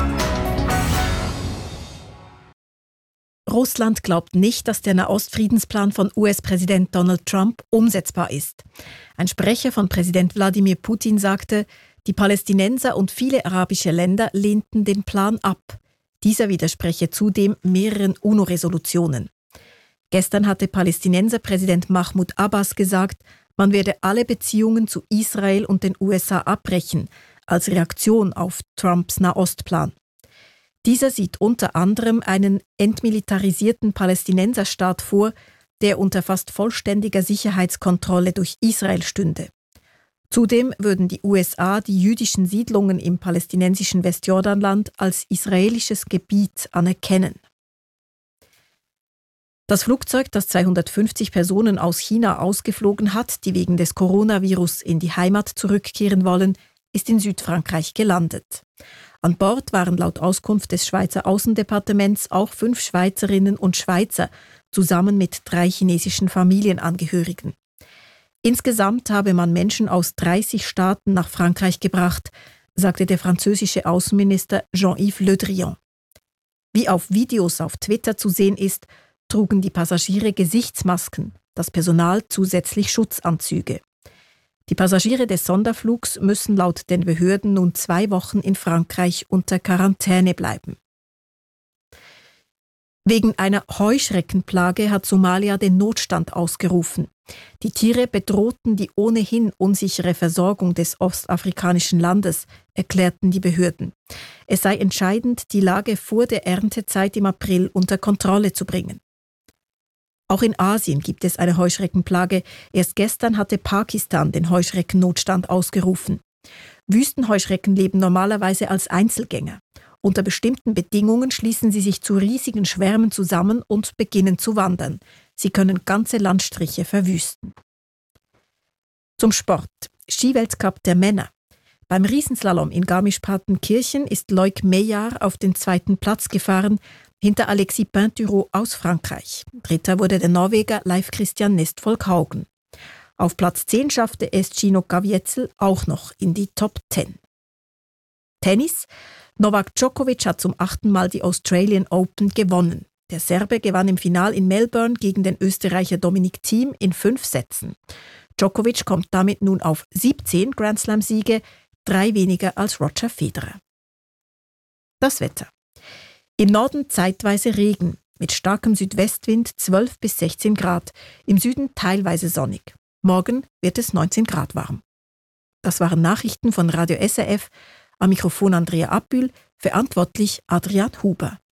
Russland glaubt nicht, dass der Nahostfriedensplan von US-Präsident Donald Trump umsetzbar ist. Ein Sprecher von Präsident Wladimir Putin sagte, die Palästinenser und viele arabische Länder lehnten den Plan ab. Dieser widerspreche zudem mehreren UNO-Resolutionen. Gestern hatte Palästinenser-Präsident Mahmoud Abbas gesagt, man werde alle Beziehungen zu Israel und den USA abbrechen, als Reaktion auf Trumps Nahostplan. Dieser sieht unter anderem einen entmilitarisierten Palästinenserstaat vor, der unter fast vollständiger Sicherheitskontrolle durch Israel stünde. Zudem würden die USA die jüdischen Siedlungen im palästinensischen Westjordanland als israelisches Gebiet anerkennen. Das Flugzeug, das 250 Personen aus China ausgeflogen hat, die wegen des Coronavirus in die Heimat zurückkehren wollen, ist in Südfrankreich gelandet. An Bord waren laut Auskunft des Schweizer Außendepartements auch 5 Schweizerinnen und Schweizer, zusammen mit 3 chinesischen Familienangehörigen. Insgesamt habe man Menschen aus 30 Staaten nach Frankreich gebracht, sagte der französische Außenminister Jean-Yves Le Drian. Wie auf Videos auf Twitter zu sehen ist, trugen die Passagiere Gesichtsmasken, das Personal zusätzlich Schutzanzüge. Die Passagiere des Sonderflugs müssen laut den Behörden nun 2 Wochen in Frankreich unter Quarantäne bleiben. Wegen einer Heuschreckenplage hat Somalia den Notstand ausgerufen. Die Tiere bedrohten die ohnehin unsichere Versorgung des ostafrikanischen Landes, erklärten die Behörden. Es sei entscheidend, die Lage vor der Erntezeit im April unter Kontrolle zu bringen. Auch in Asien gibt es eine Heuschreckenplage. Erst gestern hatte Pakistan den Heuschreckennotstand ausgerufen. Wüstenheuschrecken leben normalerweise als Einzelgänger. Unter bestimmten Bedingungen schließen sie sich zu riesigen Schwärmen zusammen und beginnen zu wandern. Sie können ganze Landstriche verwüsten. Zum Sport. Skiweltcup der Männer. Beim Riesenslalom in Garmisch-Partenkirchen ist Loic Meillard auf den 2. Platz gefahren, hinter Alexis Pinturault aus Frankreich. Dritter wurde der Norweger Leif Christian Nestfolk Haugen. Auf Platz 10 schaffte es Gino Caviezel auch noch in die Top 10. Tennis. Novak Djokovic hat zum 8. Mal die Australian Open gewonnen. Der Serbe gewann im Final in Melbourne gegen den Österreicher Dominic Thiem in 5 Sätzen. Djokovic kommt damit nun auf 17 Grand Slam-Siege, 3 weniger als Roger Federer. Das Wetter. Im Norden zeitweise Regen, mit starkem Südwestwind 12 bis 16 Grad, im Süden teilweise sonnig. Morgen wird es 19 Grad warm. Das waren Nachrichten von Radio SRF, am Mikrofon Andrea Abbühl, verantwortlich Adrian Huber.